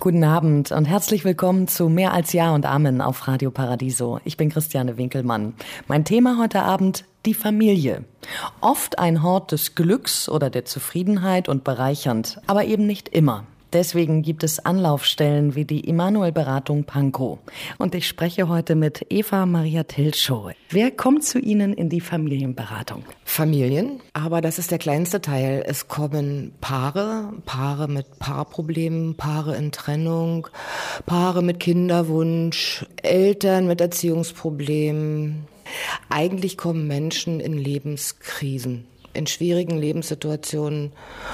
Guten Abend und herzlich willkommen zu Mehr als Ja und Amen auf Radio Paradiso. Ich bin Christiane Winkelmann. Mein Thema heute Abend: die Familie. Oft ein Hort des Glücks oder der Zufriedenheit und bereichernd, aber eben nicht immer. Deswegen gibt es Anlaufstellen wie die Immanuel-Beratung Pankow. Und ich spreche heute mit Eva Maria Tilschow. Wer kommt zu Ihnen in die Familienberatung? Familien, aber das ist der kleinste Teil. Es kommen Paare mit Paarproblemen, Paare in Trennung, Paare mit Kinderwunsch, Eltern mit Erziehungsproblemen. Eigentlich kommen Menschen in Lebenskrisen, in schwierigen Lebenssituationen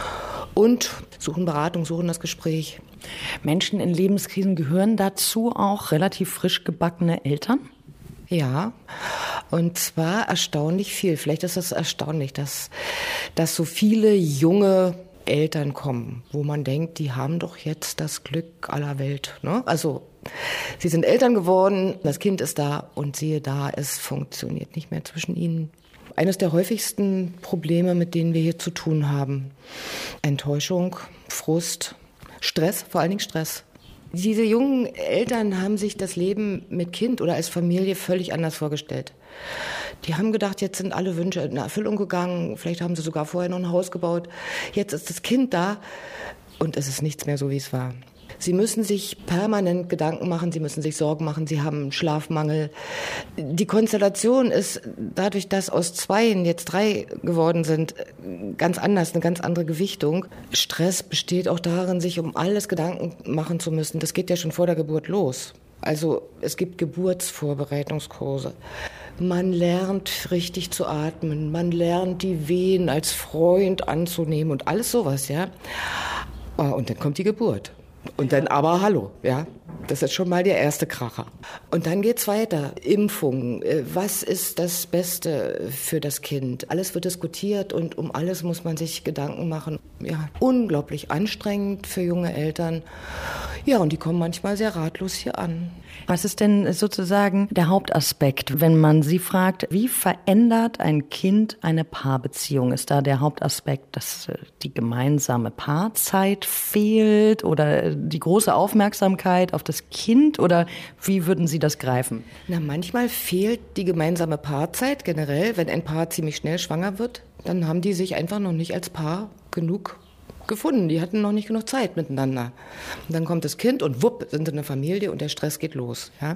und suchen Beratung, suchen das Gespräch. Menschen in Lebenskrisen, gehören dazu auch relativ frisch gebackene Eltern? Ja, und zwar erstaunlich viel. Vielleicht ist es erstaunlich, dass so viele junge Eltern kommen, wo man denkt, die haben doch jetzt das Glück aller Welt, ne? Also sie sind Eltern geworden, das Kind ist da und siehe da, es funktioniert nicht mehr zwischen ihnen. Eines der häufigsten Probleme, mit denen wir hier zu tun haben: Enttäuschung, Frust, Stress, vor allen Dingen Stress. Diese jungen Eltern haben sich das Leben mit Kind oder als Familie völlig anders vorgestellt. Die haben gedacht, jetzt sind alle Wünsche in Erfüllung gegangen, vielleicht haben sie sogar vorher noch ein Haus gebaut. Jetzt ist das Kind da und es ist nichts mehr so, wie es war. Sie müssen sich permanent Gedanken machen, sie müssen sich Sorgen machen, sie haben Schlafmangel. Die Konstellation ist dadurch, dass aus 2 jetzt 3 geworden sind, ganz anders, eine ganz andere Gewichtung. Stress besteht auch darin, sich um alles Gedanken machen zu müssen. Das geht ja schon vor der Geburt los. Also es gibt Geburtsvorbereitungskurse. Man lernt richtig zu atmen, man lernt die Wehen als Freund anzunehmen und alles sowas, ja. Und dann kommt die Geburt. Und dann aber hallo, ja, das ist schon mal der erste Kracher. Und dann geht's weiter. Impfungen, was ist das Beste für das Kind? Alles wird diskutiert und um alles muss man sich Gedanken machen. Ja, unglaublich anstrengend für junge Eltern. Ja, und die kommen manchmal sehr ratlos hier an. Was ist denn sozusagen der Hauptaspekt, wenn man Sie fragt, wie verändert ein Kind eine Paarbeziehung? Ist da der Hauptaspekt, dass die gemeinsame Paarzeit fehlt oder die große Aufmerksamkeit auf das Kind, oder wie würden Sie das greifen? Na, manchmal fehlt die gemeinsame Paarzeit generell. Wenn ein Paar ziemlich schnell schwanger wird, dann haben die sich einfach noch nicht als Paar genug gefunden. Die hatten noch nicht genug Zeit miteinander. Und dann kommt das Kind und wupp, sind sie eine Familie und der Stress geht los. Ja?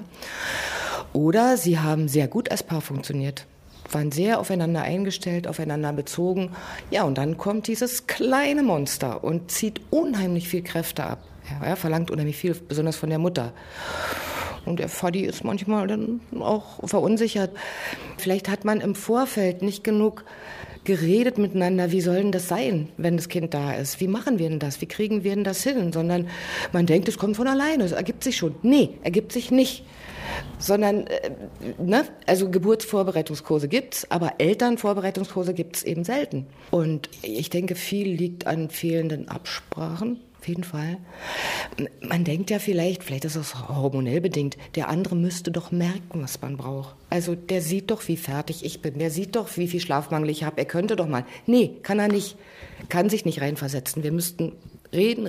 Oder sie haben sehr gut als Paar funktioniert, waren sehr aufeinander eingestellt, aufeinander bezogen. Ja, und dann kommt dieses kleine Monster und zieht unheimlich viel Kräfte ab. Ja, er verlangt unheimlich viel, besonders von der Mutter. Und der Vati ist manchmal dann auch verunsichert. Vielleicht hat man im Vorfeld nicht genug geredet miteinander, wie soll denn das sein, wenn das Kind da ist? Wie machen wir denn das? Wie kriegen wir denn das hin? Sondern man denkt, es kommt von alleine, es ergibt sich schon. Nee, ergibt sich nicht. Sondern, also Geburtsvorbereitungskurse gibt's, aber Elternvorbereitungskurse gibt's eben selten. Und ich denke, viel liegt an fehlenden Absprachen. Auf jeden Fall. Man denkt ja vielleicht ist das hormonell bedingt, der andere müsste doch merken, was man braucht. Also der sieht doch, wie fertig ich bin, der sieht doch, wie viel Schlafmangel ich habe, er könnte doch mal. Nee, kann er nicht, kann sich nicht reinversetzen. Wir müssten reden.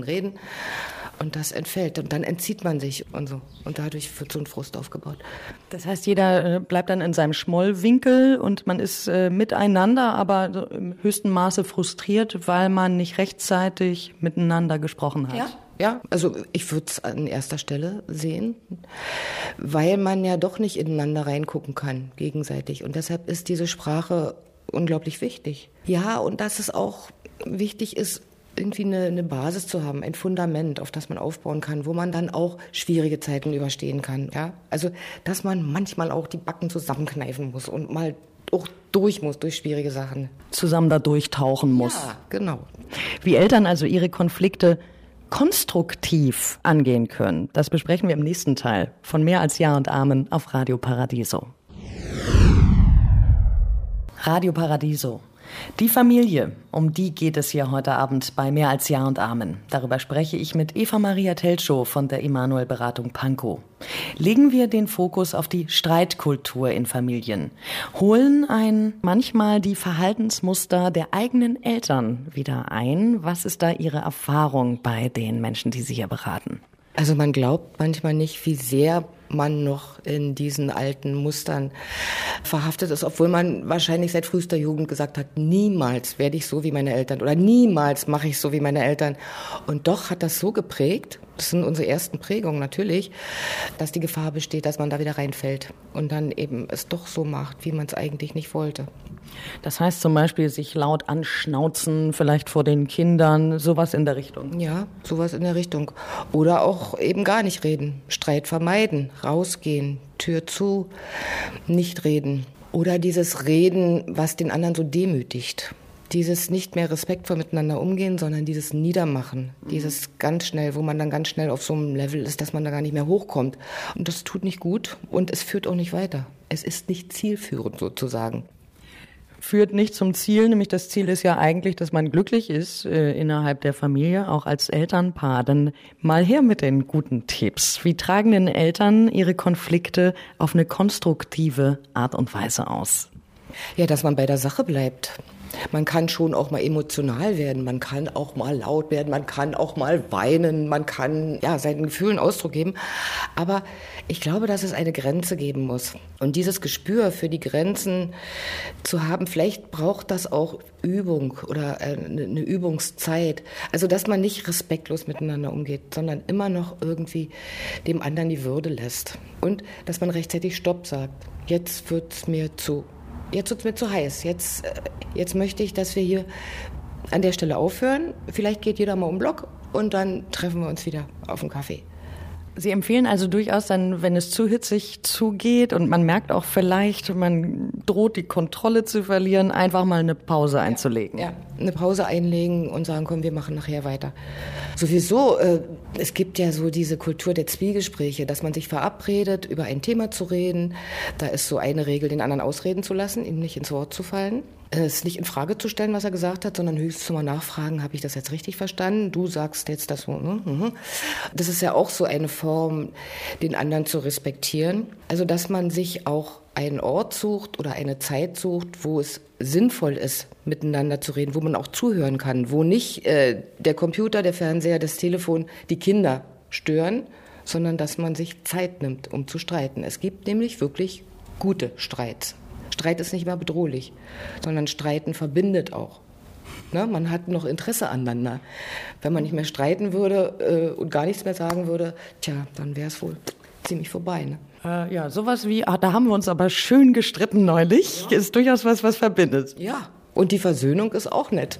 Und das entfällt. Und dann entzieht man sich und so. Und dadurch wird so ein Frust aufgebaut. Das heißt, jeder bleibt dann in seinem Schmollwinkel und man ist miteinander, aber im höchsten Maße frustriert, weil man nicht rechtzeitig miteinander gesprochen hat. Ja, also ich würde es an erster Stelle sehen, weil man ja doch nicht ineinander reingucken kann, gegenseitig. Und deshalb ist diese Sprache unglaublich wichtig. Ja, und dass es auch wichtig ist, irgendwie eine Basis zu haben, ein Fundament, auf das man aufbauen kann, wo man dann auch schwierige Zeiten überstehen kann. Ja? Also, dass man manchmal auch die Backen zusammenkneifen muss und mal auch durch muss, durch schwierige Sachen. Zusammen da durchtauchen muss. Ja, genau. Wie Eltern also ihre Konflikte konstruktiv angehen können, das besprechen wir im nächsten Teil von Mehr als Ja und Amen auf Radio Paradiso. Radio Paradiso. Die Familie, um die geht es hier heute Abend bei Mehr als Ja und Amen. Darüber spreche ich mit Eva Maria Telschow von der Emanuel-Beratung Pankow. Legen wir den Fokus auf die Streitkultur in Familien. Holen manchmal die Verhaltensmuster der eigenen Eltern wieder ein? Was ist da Ihre Erfahrung bei den Menschen, die Sie hier beraten? Also man glaubt manchmal nicht, wie sehr man noch in diesen alten Mustern verhaftet ist, obwohl man wahrscheinlich seit frühester Jugend gesagt hat, niemals werde ich so wie meine Eltern oder niemals mache ich so wie meine Eltern. Und doch hat das so geprägt, das sind unsere ersten Prägungen natürlich, dass die Gefahr besteht, dass man da wieder reinfällt und dann eben es doch so macht, wie man es eigentlich nicht wollte. Das heißt zum Beispiel sich laut anschnauzen, vielleicht vor den Kindern, sowas in der Richtung? Ja, sowas in der Richtung. Oder auch eben gar nicht reden, Streit vermeiden, rausgehen, Tür zu, nicht reden. Oder dieses Reden, was den anderen so demütigt. Dieses nicht mehr respektvoll miteinander umgehen, sondern dieses Niedermachen, dieses ganz schnell, wo man dann ganz schnell auf so einem Level ist, dass man da gar nicht mehr hochkommt. Und das tut nicht gut und es führt auch nicht weiter. Es ist nicht zielführend sozusagen. Führt nicht zum Ziel, nämlich das Ziel ist ja eigentlich, dass man glücklich ist innerhalb der Familie, auch als Elternpaar. Dann mal her mit den guten Tipps. Wie tragen denn Eltern ihre Konflikte auf eine konstruktive Art und Weise aus? Ja, dass man bei der Sache bleibt. Man kann schon auch mal emotional werden, man kann auch mal laut werden, man kann auch mal weinen, man kann seinen Gefühlen Ausdruck geben. Aber ich glaube, dass es eine Grenze geben muss. Und dieses Gespür für die Grenzen zu haben, vielleicht braucht das auch Übung oder eine Übungszeit. Also, dass man nicht respektlos miteinander umgeht, sondern immer noch irgendwie dem anderen die Würde lässt. Und dass man rechtzeitig Stopp sagt. Jetzt wird's mir zu heiß. Jetzt möchte ich, dass wir hier an der Stelle aufhören. Vielleicht geht jeder mal um den Block und dann treffen wir uns wieder auf einen Kaffee. Sie empfehlen also durchaus dann, wenn es zu hitzig zugeht und man merkt auch vielleicht, man droht die Kontrolle zu verlieren, einfach mal eine Pause einzulegen. Ja, eine Pause einlegen und sagen, komm, wir machen nachher weiter. Sowieso, es gibt ja so diese Kultur der Zwiegespräche, dass man sich verabredet, über ein Thema zu reden. Da ist so eine Regel, den anderen ausreden zu lassen, ihm nicht ins Wort zu fallen. Es nicht in Frage zu stellen, was er gesagt hat, sondern höchstens mal nachfragen, habe ich das jetzt richtig verstanden? Du sagst jetzt das so. Das ist ja auch so eine Form, den anderen zu respektieren. Also, dass man sich auch einen Ort sucht oder eine Zeit sucht, wo es sinnvoll ist, miteinander zu reden, wo man auch zuhören kann, wo nicht der Computer, der Fernseher, das Telefon die Kinder stören, sondern dass man sich Zeit nimmt, um zu streiten. Es gibt nämlich wirklich gute Streits. Streit ist nicht mehr bedrohlich, sondern Streiten verbindet auch. Ne? Man hat noch Interesse aneinander. Wenn man nicht mehr streiten würde und gar nichts mehr sagen würde, dann wäre es wohl ziemlich vorbei. Ne? Sowas wie, da haben wir uns aber schön gestritten neulich, ist durchaus was verbindet. Ja, und die Versöhnung ist auch nett.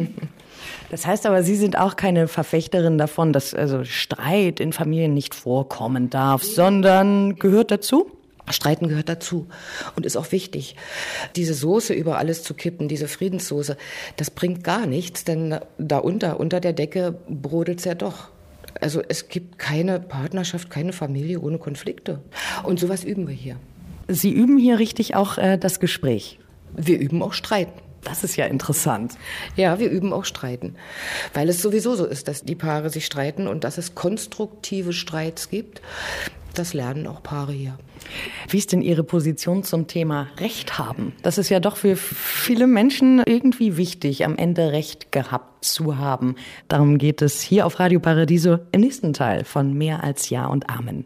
Das heißt aber, Sie sind auch keine Verfechterin davon, dass also Streit in Familien nicht vorkommen darf, sondern gehört dazu? Streiten gehört dazu und ist auch wichtig. Diese Soße über alles zu kippen, diese Friedenssoße, das bringt gar nichts, denn da unter der Decke brodelt's ja doch. Also es gibt keine Partnerschaft, keine Familie ohne Konflikte. Und sowas üben wir hier. Sie üben hier richtig auch das Gespräch? Wir üben auch Streiten. Das ist ja interessant. Ja, wir üben auch Streiten, weil es sowieso so ist, dass die Paare sich streiten und dass es konstruktive Streits gibt. Das lernen auch Paare hier. Wie ist denn Ihre Position zum Thema Recht haben? Das ist ja doch für viele Menschen irgendwie wichtig, am Ende Recht gehabt zu haben. Darum geht es hier auf Radio Paradiso im nächsten Teil von Mehr als Ja und Amen.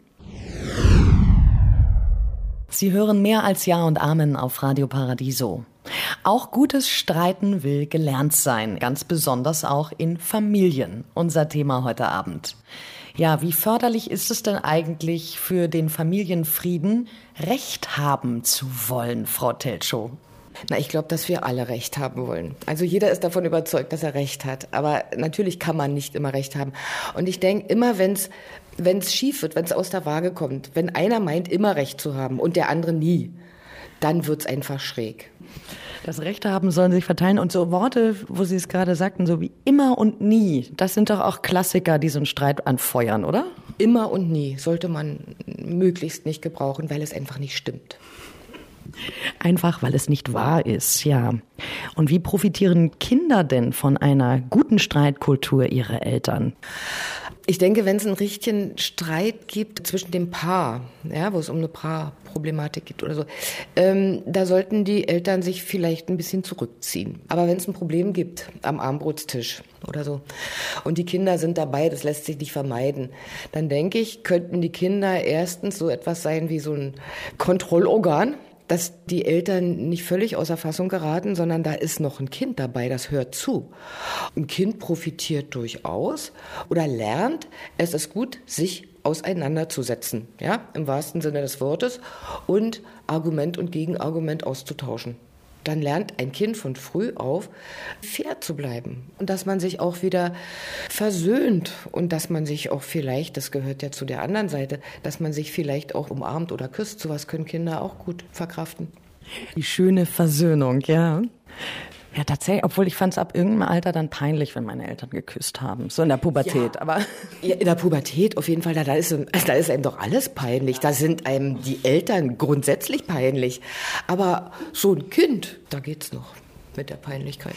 Sie hören Mehr als Ja und Amen auf Radio Paradiso. Auch gutes Streiten will gelernt sein, ganz besonders auch in Familien. Unser Thema heute Abend. Ja, wie förderlich ist es denn eigentlich für den Familienfrieden, Recht haben zu wollen, Frau Telschow? Ich glaube, dass wir alle Recht haben wollen. Also jeder ist davon überzeugt, dass er Recht hat. Aber natürlich kann man nicht immer Recht haben. Und ich denke, immer wenn es schief wird, wenn es aus der Waage kommt, wenn einer meint, immer Recht zu haben und der andere nie, dann wird's einfach schräg. Das Rechte haben sollen sich verteilen. Und so Worte, wo Sie es gerade sagten, so wie immer und nie, das sind doch auch Klassiker, die so einen Streit anfeuern, oder? Immer und nie sollte man möglichst nicht gebrauchen, weil es einfach nicht stimmt. Einfach, weil es nicht wahr ist, ja. Und wie profitieren Kinder denn von einer guten Streitkultur ihrer Eltern? Ich denke, wenn es einen richtigen Streit gibt zwischen dem Paar, ja, wo es um eine Paarproblematik geht oder so, da sollten die Eltern sich vielleicht ein bisschen zurückziehen. Aber wenn es ein Problem gibt am Abendbrotstisch oder so und die Kinder sind dabei, das lässt sich nicht vermeiden, dann denke ich, könnten die Kinder erstens so etwas sein wie so ein Kontrollorgan, dass die Eltern nicht völlig außer Fassung geraten, sondern da ist noch ein Kind dabei, das hört zu. Ein Kind profitiert durchaus oder lernt, es ist gut, sich auseinanderzusetzen, ja, im wahrsten Sinne des Wortes, und Argument und Gegenargument auszutauschen. Dann lernt ein Kind von früh auf, fair zu bleiben und dass man sich auch wieder versöhnt und dass man sich auch vielleicht, das gehört ja zu der anderen Seite, dass man sich vielleicht auch umarmt oder küsst. Sowas können Kinder auch gut verkraften. Die schöne Versöhnung, ja. Ja, tatsächlich, obwohl ich fand es ab irgendeinem Alter dann peinlich, wenn meine Eltern geküsst haben. So in der Pubertät, ja. Aber... Ja, in der Pubertät auf jeden Fall, da ist einem doch alles peinlich. Da sind einem die Eltern grundsätzlich peinlich. Aber so ein Kind, da geht's noch mit der Peinlichkeit.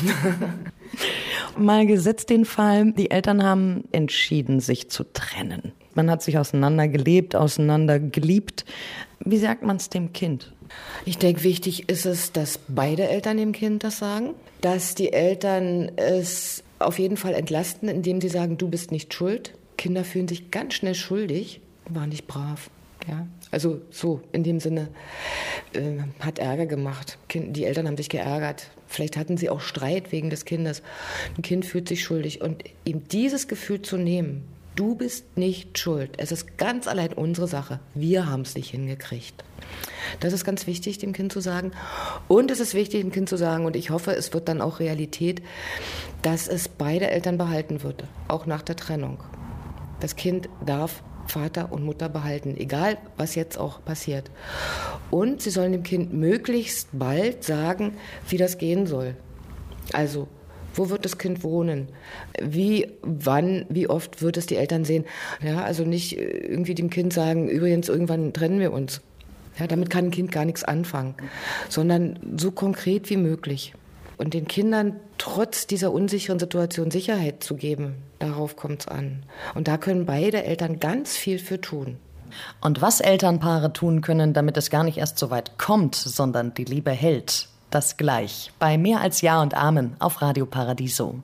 Mal gesetzt den Fall, die Eltern haben entschieden, sich zu trennen. Man hat sich auseinandergelebt, auseinandergeliebt. Wie sagt man es dem Kind? Ich denke, wichtig ist es, dass beide Eltern dem Kind das sagen, dass die Eltern es auf jeden Fall entlasten, indem sie sagen, du bist nicht schuld. Kinder fühlen sich ganz schnell schuldig, war nicht brav. Ja, also so in dem Sinne, hat Ärger gemacht. Die Eltern haben sich geärgert. Vielleicht hatten sie auch Streit wegen des Kindes. Ein Kind fühlt sich schuldig. Und ihm dieses Gefühl zu nehmen, du bist nicht schuld. Es ist ganz allein unsere Sache. Wir haben es nicht hingekriegt. Das ist ganz wichtig, dem Kind zu sagen. Und es ist wichtig, dem Kind zu sagen, und ich hoffe, es wird dann auch Realität, dass es beide Eltern behalten wird, auch nach der Trennung. Das Kind darf Vater und Mutter behalten, egal was jetzt auch passiert. Und sie sollen dem Kind möglichst bald sagen, wie das gehen soll. Also, wo wird das Kind wohnen? Wie, wann, wie oft wird es die Eltern sehen? Ja, also nicht irgendwie dem Kind sagen, übrigens, irgendwann trennen wir uns. Ja, damit kann ein Kind gar nichts anfangen, sondern so konkret wie möglich. Und den Kindern trotz dieser unsicheren Situation Sicherheit zu geben, darauf kommt es an. Und da können beide Eltern ganz viel für tun. Und was Elternpaare tun können, damit es gar nicht erst so weit kommt, sondern die Liebe hält, das gleich bei Mehr als Ja und Amen auf Radio Paradiso.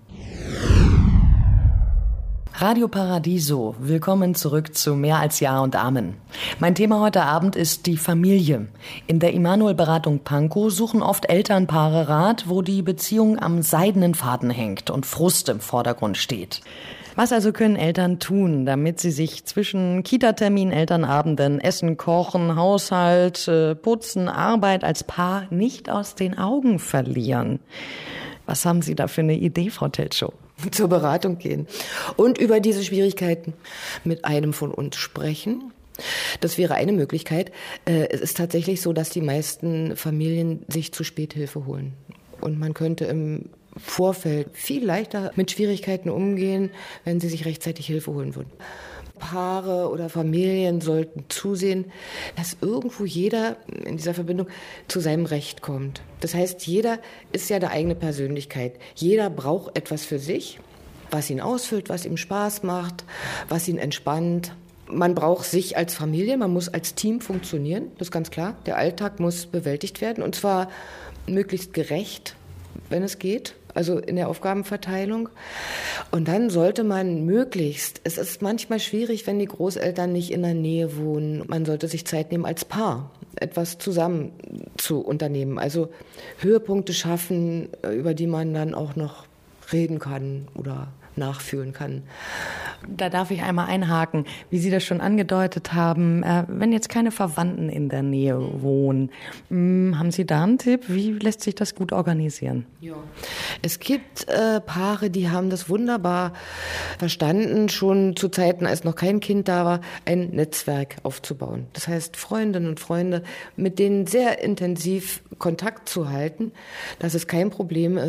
Radio Paradiso, willkommen zurück zu Mehr als Ja und Amen. Mein Thema heute Abend ist die Familie. In der Immanuel-Beratung Pankow suchen oft Elternpaare Rat, wo die Beziehung am seidenen Faden hängt und Frust im Vordergrund steht. Was also können Eltern tun, damit sie sich zwischen Kita-Termin, Elternabenden, Essen, Kochen, Haushalt, Putzen, Arbeit als Paar nicht aus den Augen verlieren? Was haben Sie da für eine Idee, Frau Telschow? Zur Beratung gehen und über diese Schwierigkeiten mit einem von uns sprechen. Das wäre eine Möglichkeit. Es ist tatsächlich so, dass die meisten Familien sich zu spät Hilfe holen. Und man könnte im Vorfeld viel leichter mit Schwierigkeiten umgehen, wenn sie sich rechtzeitig Hilfe holen würden. Paare oder Familien sollten zusehen, dass irgendwo jeder in dieser Verbindung zu seinem Recht kommt. Das heißt, jeder ist ja eine eigene Persönlichkeit. Jeder braucht etwas für sich, was ihn ausfüllt, was ihm Spaß macht, was ihn entspannt. Man braucht sich als Familie, man muss als Team funktionieren, das ist ganz klar. Der Alltag muss bewältigt werden und zwar möglichst gerecht, wenn es geht. Also in der Aufgabenverteilung. Und dann sollte man möglichst, es ist manchmal schwierig, wenn die Großeltern nicht in der Nähe wohnen, man sollte sich Zeit nehmen als Paar, etwas zusammen zu unternehmen. Also Höhepunkte schaffen, über die man dann auch noch reden kann oder nachfühlen kann. Da darf ich einmal einhaken, wie Sie das schon angedeutet haben, wenn jetzt keine Verwandten in der Nähe wohnen, haben Sie da einen Tipp? Wie lässt sich das gut organisieren? Ja. Es gibt Paare, die haben das wunderbar verstanden, schon zu Zeiten, als noch kein Kind da war, ein Netzwerk aufzubauen. Das heißt, Freundinnen und Freunde, mit denen sehr intensiv Kontakt zu halten, dass es kein Problem ist,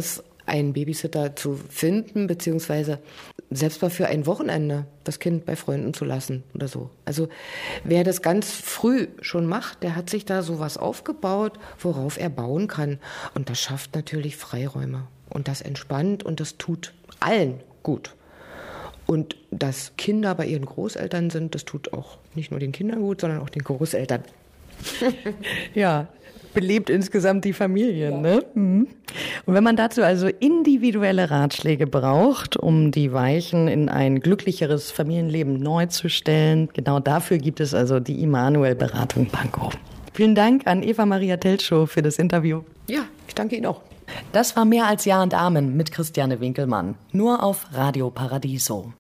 einen Babysitter zu finden, beziehungsweise selbst mal für ein Wochenende das Kind bei Freunden zu lassen oder so. Also wer das ganz früh schon macht, der hat sich da sowas aufgebaut, worauf er bauen kann. Und das schafft natürlich Freiräume. Und das entspannt und das tut allen gut. Und dass Kinder bei ihren Großeltern sind, das tut auch nicht nur den Kindern gut, sondern auch den Großeltern. Ja, belebt insgesamt die Familie, ne? Mhm. Und wenn man dazu also individuelle Ratschläge braucht, um die Weichen in ein glücklicheres Familienleben neu zu stellen, genau dafür gibt es also die Immanuel-Beratung Pankow. Vielen Dank an Eva Maria Telschow für das Interview. Ja, ich danke Ihnen auch. Das war Mehr als Ja und Amen mit Christiane Winkelmann. Nur auf Radio Paradiso.